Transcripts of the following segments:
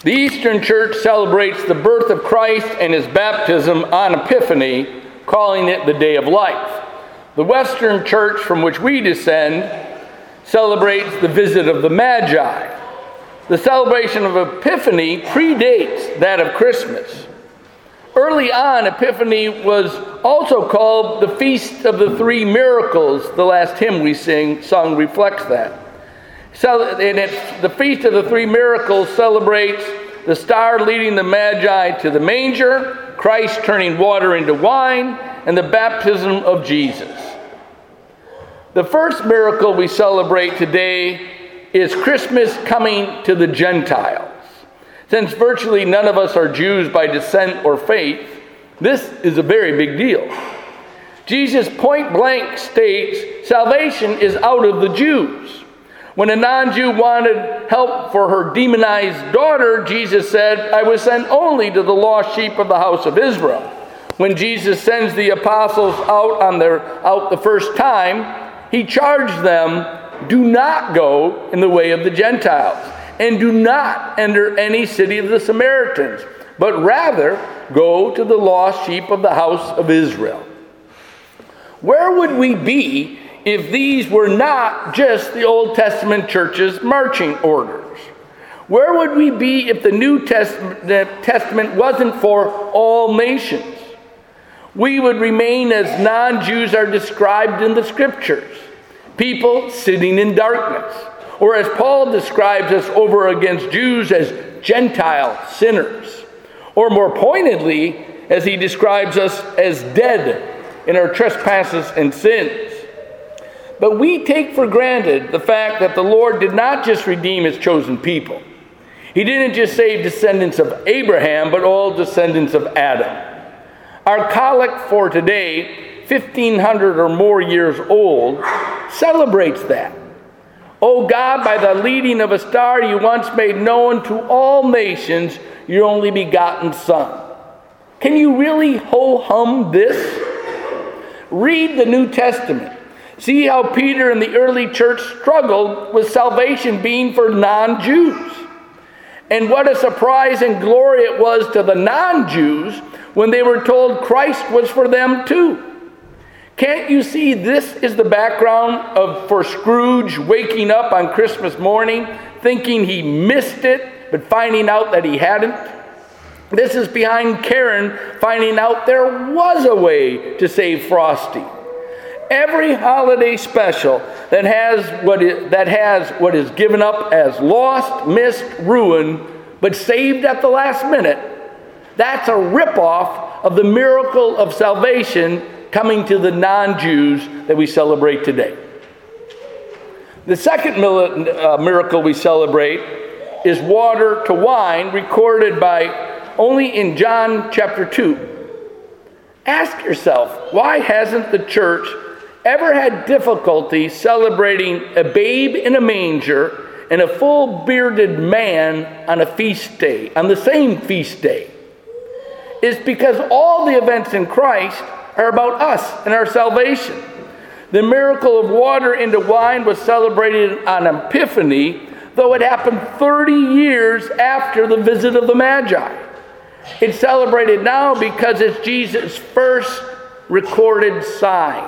The Eastern Church celebrates the birth of Christ and his baptism on Epiphany, calling it the Day of Life. The Western Church, from which we descend, celebrates the visit of the Magi. The celebration of Epiphany predates that of Christmas. Early on, Epiphany was also called the Feast of the Three Miracles. The last hymn we sung reflects that. The Feast of the Three Miracles celebrates the star leading the Magi to the manger, Christ turning water into wine, and the baptism of Jesus. The first miracle we celebrate today is Christmas coming to the Gentiles. Since virtually none of us are Jews by descent or faith, this is a very big deal. Jesus point blank states salvation is out of the Jews. When a non-Jew wanted help for her demonized daughter, Jesus said, "I was sent only to the lost sheep of the house of Israel." When Jesus sends the apostles out the first time, he charged them, "Do not go in the way of the Gentiles, and do not enter any city of the Samaritans, but rather go to the lost sheep of the house of Israel." Where would we be if these were not just the Old Testament church's marching orders? Where would we be if the New Testament wasn't for all nations? We would remain as non-Jews are described in the Scriptures, people sitting in darkness, or as Paul describes us over against Jews as Gentile sinners, or more pointedly, as he describes us as dead in our trespasses and sins. But we take for granted the fact that the Lord did not just redeem his chosen people. He didn't just save descendants of Abraham, but all descendants of Adam. Our collect for today, 1,500 or more years old, celebrates that. "O God, by the leading of a star you once made known to all nations your only begotten Son." Can you really ho-hum this? Read the New Testament. See how Peter and the early church struggled with salvation being for non-Jews. And what a surprise and glory it was to the non-Jews when they were told Christ was for them too. Can't you see this is the background for Scrooge waking up on Christmas morning, thinking he missed it, but finding out that he hadn't? This is behind Karen finding out there was a way to save Frosty. Every holiday special that has what is given up as lost, missed, ruined, but saved at the last minute, that's a ripoff of the miracle of salvation coming to the non-Jews that we celebrate today. The second miracle we celebrate is water to wine, recorded only in John chapter 2. Ask yourself, why hasn't the church ever had difficulty celebrating a babe in a manger and a full-bearded man on a feast day, on the same feast day? It's because all the events in Christ are about us and our salvation. The miracle of water into wine was celebrated on Epiphany, though it happened 30 years after the visit of the Magi. It's celebrated now because it's Jesus' first recorded sign.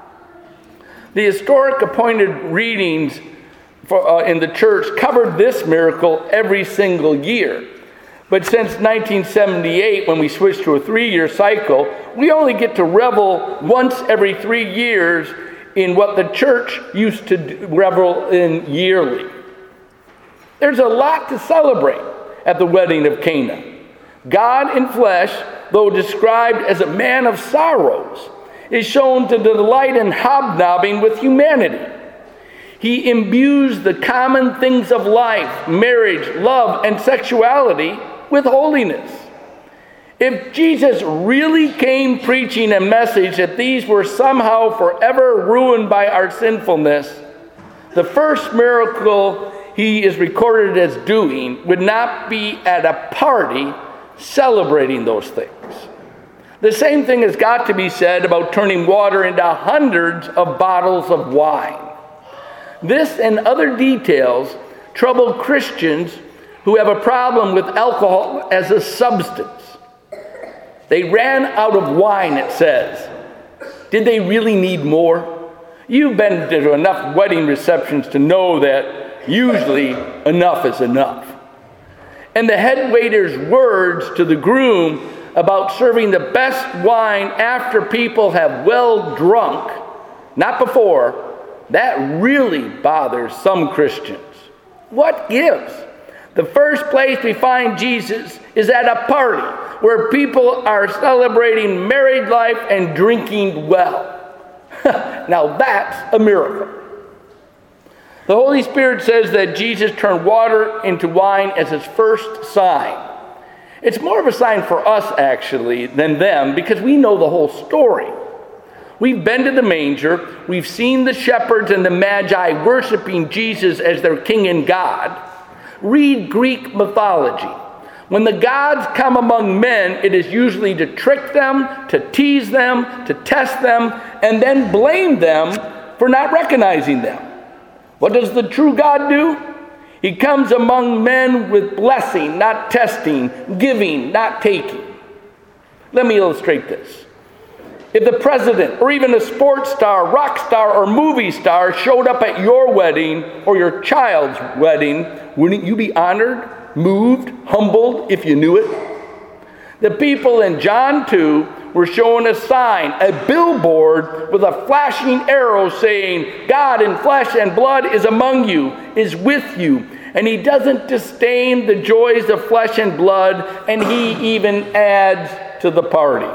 The historic appointed readings in the church covered this miracle every single year. But since 1978, when we switched to a 3-year cycle, we only get to revel once every 3 years in what the church used to revel in yearly. There's a lot to celebrate at the wedding of Cana. God in flesh, though described as a man of sorrows, is shown to delight in hobnobbing with humanity. He imbues the common things of life, marriage, love, and sexuality with holiness. If Jesus really came preaching a message that these were somehow forever ruined by our sinfulness, the first miracle he is recorded as doing would not be at a party celebrating those things. The same thing has got to be said about turning water into hundreds of bottles of wine. This and other details trouble Christians who have a problem with alcohol as a substance. They ran out of wine, it says. Did they really need more? You've been to enough wedding receptions to know that usually enough is enough. And the head waiter's words to the groom about serving the best wine after people have well drunk, not before, that really bothers some Christians. What gives? The first place we find Jesus is at a party where people are celebrating married life and drinking well. Now that's a miracle. The Holy Spirit says that Jesus turned water into wine as his first sign. It's more of a sign for us, actually, than them, because we know the whole story. We've been to the manger. We've seen the shepherds and the magi worshiping Jesus as their king and God. Read Greek mythology. When the gods come among men, it is usually to trick them, to tease them, to test them, and then blame them for not recognizing them. What does the true God do? He comes among men with blessing, not testing, giving, not taking. Let me illustrate this. If the president or even a sports star, rock star, or movie star showed up at your wedding or your child's wedding, wouldn't you be honored, moved, humbled if you knew it? The people in John 2 were shown a sign, a billboard with a flashing arrow saying, God in flesh and blood is among you, is with you. And he doesn't disdain the joys of flesh and blood, and he even adds to the party.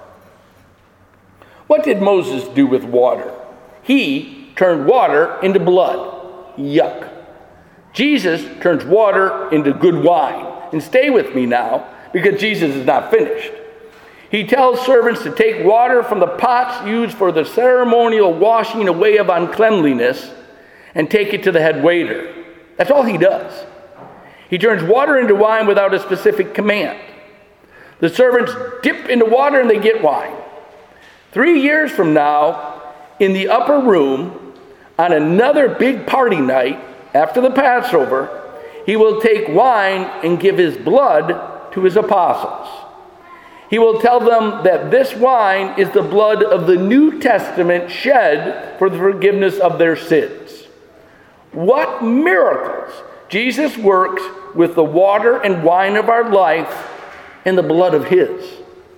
What did Moses do with water? He turned water into blood. Yuck. Jesus turns water into good wine. And stay with me now, because Jesus is not finished. He tells servants to take water from the pots used for the ceremonial washing away of uncleanliness and take it to the head waiter. That's all he does. He turns water into wine without a specific command. The servants dip into water and they get wine. 3 years from now, in the upper room, on another big party night after the Passover, he will take wine and give his blood to his apostles. He will tell them that this wine is the blood of the New Testament shed for the forgiveness of their sins. What miracles Jesus works with the water and wine of our life and the blood of his.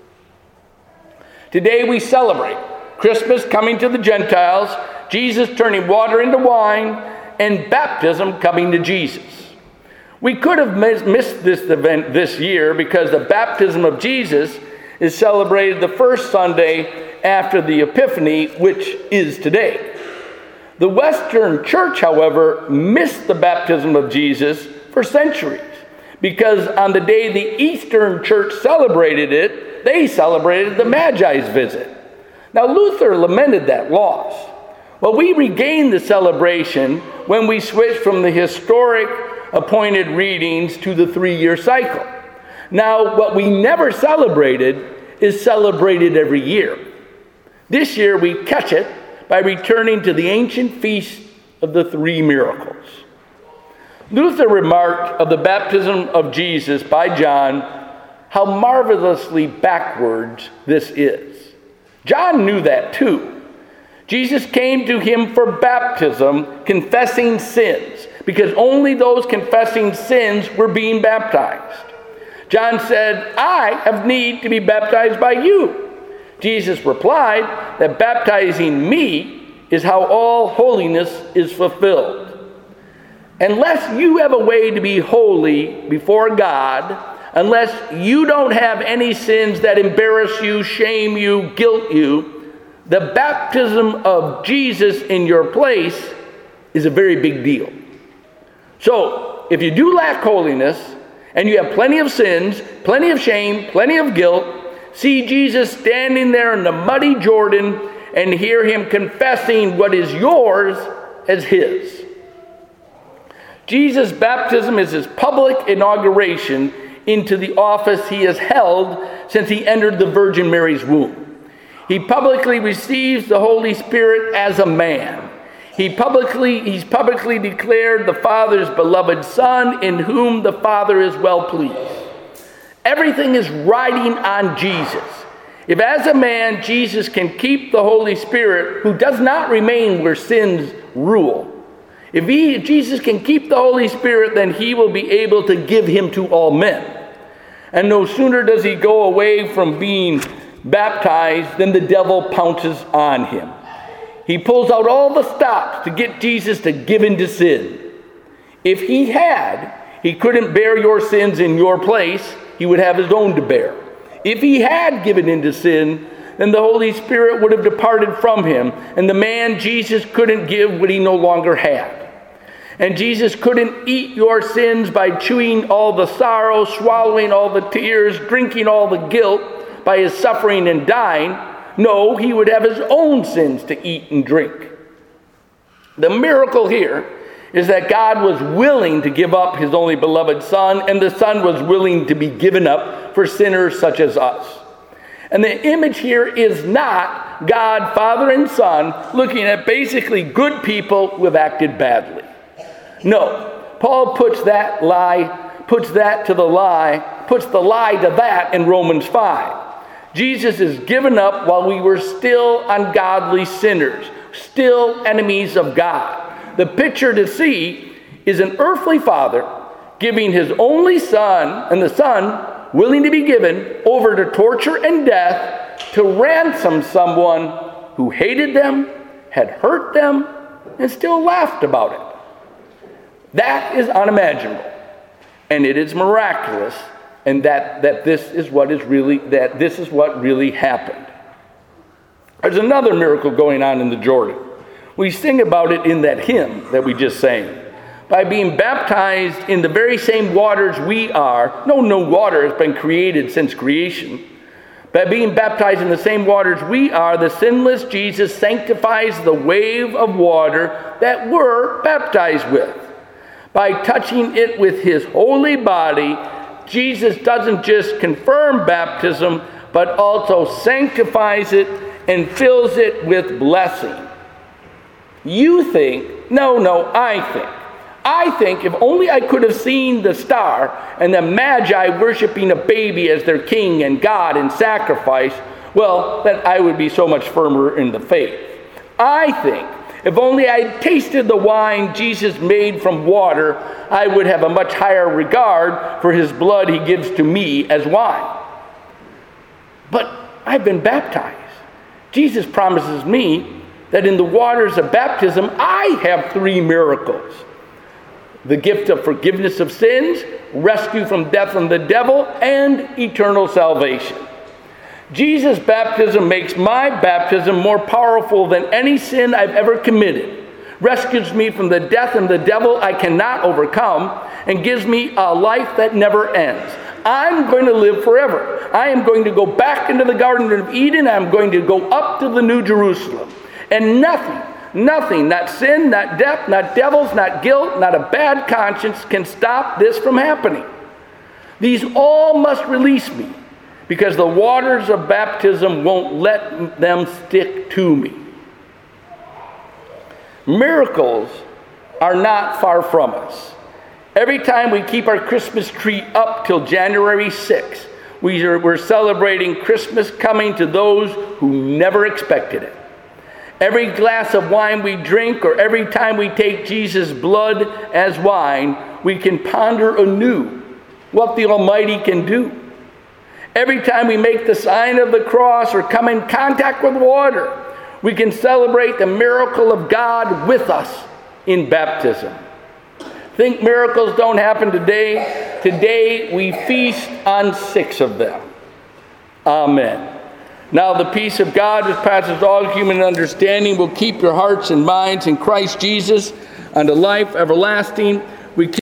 Today we celebrate Christmas coming to the Gentiles, Jesus turning water into wine, and baptism coming to Jesus. We could have missed this event this year because the baptism of Jesus is celebrated the first Sunday after the Epiphany, which is today. The Western Church, however, missed the baptism of Jesus for centuries because on the day the Eastern Church celebrated it, they celebrated the Magi's visit. Now, Luther lamented that loss. Well, we regained the celebration when we switched from the historic appointed readings to the 3-year cycle. Now, what we never celebrated is celebrated every year. This year, we catch it by returning to the ancient feast of the 3 miracles. Luther remarked of the baptism of Jesus by John, how marvelously backwards this is. John knew that too. Jesus came to him for baptism, confessing sins, because only those confessing sins were being baptized. John said, I have need to be baptized by you. Jesus replied that baptizing me is how all holiness is fulfilled. Unless you have a way to be holy before God, unless you don't have any sins that embarrass you, shame you, guilt you, the baptism of Jesus in your place is a very big deal. So, if you do lack holiness, and you have plenty of sins, plenty of shame, plenty of guilt, see Jesus standing there in the muddy Jordan and hear him confessing what is yours as his. Jesus' baptism is his public inauguration into the office he has held since he entered the Virgin Mary's womb. He publicly receives the Holy Spirit as a man. He's publicly declared the Father's beloved Son, in whom the Father is well pleased. Everything is riding on Jesus. If as a man Jesus can keep the Holy Spirit, who does not remain where sins rule, if Jesus can keep the Holy Spirit, then he will be able to give him to all men. And no sooner does he go away from being baptized than the devil pounces on him. He pulls out all the stops to get Jesus to give in to sin. If he couldn't bear your sins in your place. He would have his own to bear. If he had given in to sin, then the Holy Spirit would have departed from him, and the man Jesus couldn't give what he no longer had. And Jesus couldn't eat your sins by chewing all the sorrow, swallowing all the tears, drinking all the guilt by his suffering and dying. No, he would have his own sins to eat and drink. The miracle here is that God was willing to give up his only beloved Son, and the Son was willing to be given up for sinners such as us. And the image here is not God, Father, and Son looking at basically good people who have acted badly. No, Paul puts the lie to that in Romans 5. Jesus is given up while we were still ungodly sinners, still enemies of God. The picture to see is an earthly father giving his only son, and the son willing to be given over to torture and death to ransom someone who hated them, had hurt them, and still laughed about it. That is unimaginable, and it is miraculous, and that this is what really happened. There's another miracle going on in the Jordan. We sing about it in that hymn that we just sang. By being baptized in the very same waters we are, no water has been created since creation. By being baptized in the same waters we are, the sinless Jesus sanctifies the wave of water that we're baptized with. By touching it with his holy body, Jesus doesn't just confirm baptism, but also sanctifies it and fills it with blessing. You think, I think if only I could have seen the star and the Magi worshiping a baby as their king and God in sacrifice, well, then I would be so much firmer in the faith. I think if only I had tasted the wine Jesus made from water, I would have a much higher regard for his blood he gives to me as wine. But I've been baptized. Jesus promises me that in the waters of baptism, I have 3 miracles. The gift of forgiveness of sins, rescue from death and the devil, and eternal salvation. Jesus' baptism makes my baptism more powerful than any sin I've ever committed, rescues me from the death and the devil I cannot overcome, and gives me a life that never ends. I'm going to live forever. I am going to go back into the Garden of Eden. I'm going to go up to the New Jerusalem. And nothing, not sin, not death, not devils, not guilt, not a bad conscience can stop this from happening. These all must release me, because the waters of baptism won't let them stick to me. Miracles are not far from us. Every time we keep our Christmas tree up till January 6th, we're celebrating Christmas coming to those who never expected it. Every glass of wine we drink, or every time we take Jesus' blood as wine, we can ponder anew what the Almighty can do. Every time we make the sign of the cross or come in contact with water, we can celebrate the miracle of God with us in baptism. Think miracles don't happen today? Today we feast on 6 of them. Amen. Now the peace of God, which passes all human understanding, will keep your hearts and minds in Christ Jesus unto life everlasting. We